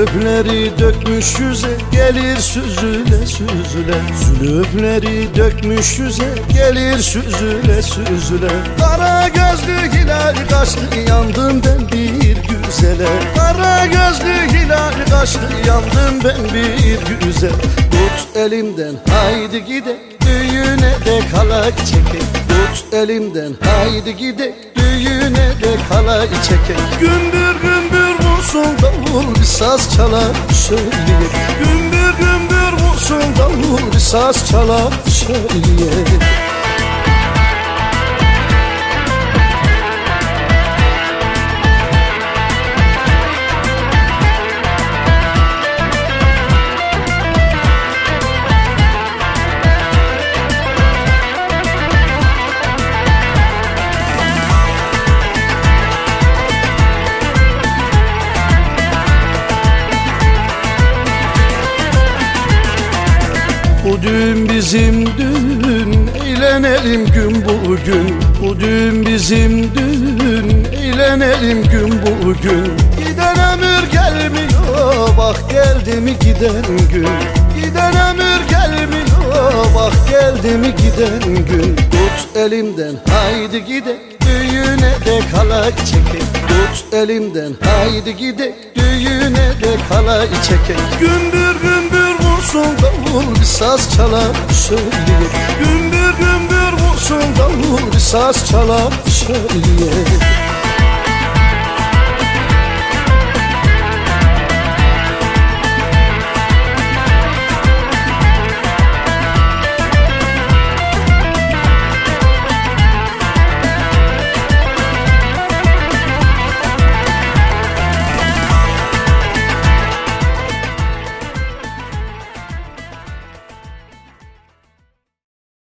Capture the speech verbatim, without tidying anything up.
Zülüfleri dökmüş yüze gelir süzüle süzüle. Zülüfleri dökmüş yüze gelir süzüle süzüle. Kara gözlü hilal kaşlı yandım ben bir güzele. Kara gözlü hilal kaşlı yandım ben bir güzel. Tut elimden haydi gidek düğüne de halay çekek. Tut elimden haydi gidek düğüne de halay çekek. Gümbür gümbür vursun davul bir saz çalar söyleyek. Gümbür gümbür vursun davul bir saz çalar söyleyek. Bu düğün bizim düğün, eğlenelim gün bugün. Bu düğün bizim düğün, eğlenelim gün bugün. Giden ömür gelmiyor, bak geldi mi giden gün. Giden ömür gelmiyor, bak geldi mi giden gün. Tut elimden haydi gidek düğüne de halay çekek. Tut elimden haydi gidek düğüne de halay çekek. Gümbür gümbür vursun davul bir saz çalar söyleyek. Gümbür gümbür vursun davul bir saz çalar söyleyek.